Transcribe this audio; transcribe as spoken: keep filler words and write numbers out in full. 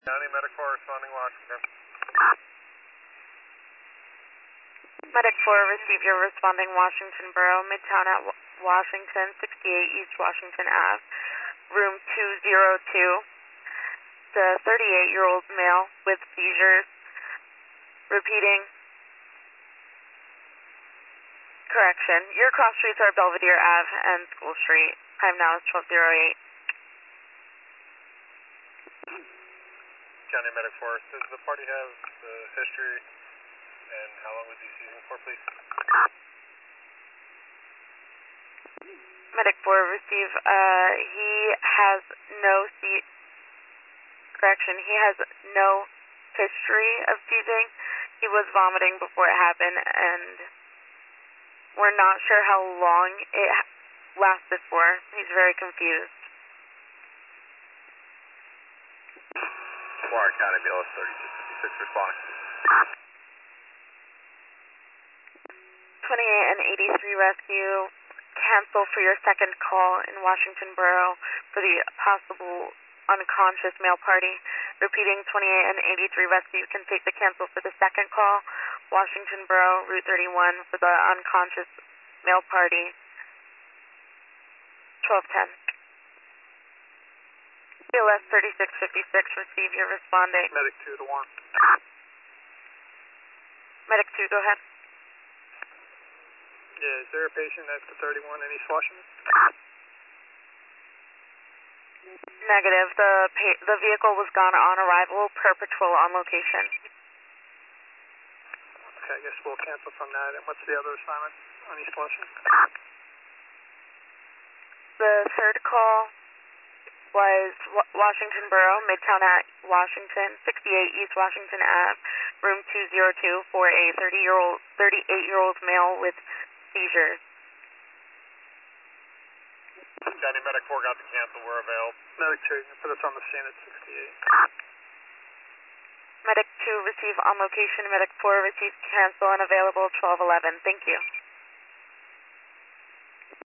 County Medic four responding Washington. Medic four, receive your responding Washington Borough, Midtown at w Washington, sixty-eight East Washington Avenue, room two oh two. The thirty-eight-year-old male with seizures. Repeating. Correction. Your cross streets are Belvedere Ave and School Street. Time now is twelve oh eight. County Medic four, does the party have the history and how long was he seizing for, please? Medic four, receive. Uh, he has no se- correction. He has no history of seizing. He was vomiting before it happened, and we're not sure how long it lasted for. He's very confused. Warren County B L S thirty-six fifty-six responding. twenty-eight and eighty-three rescue, cancel for your second call in Washington Borough for the possible unconscious male party. Repeating, twenty-eight and eighty-three rescue, you can take the cancel for the second call, Washington Borough, Route thirty-one for the unconscious male party, twelve ten. B L S thirty-six fifty-six, receive your responding. Medic two to one. Medic two, go ahead. Yeah, is there a patient at the thirty-one in East Washington? Negative. The pa- the vehicle was gone on arrival per patrol on location. Okay, I guess we'll cancel from that. And what's the other assignment on East Washington? The third call was w- Washington Borough, Midtown at Washington, sixty-eight East Washington Avenue, room two oh two for a thirty-year-old, thirty-eight-year-old male with seizures. County Medic four got the cancel, we're available. Medic two, you can put us on the scene at sixty-eight. Medic two, receive on location. Medic four, receive cancel and available twelve eleven. Thank you.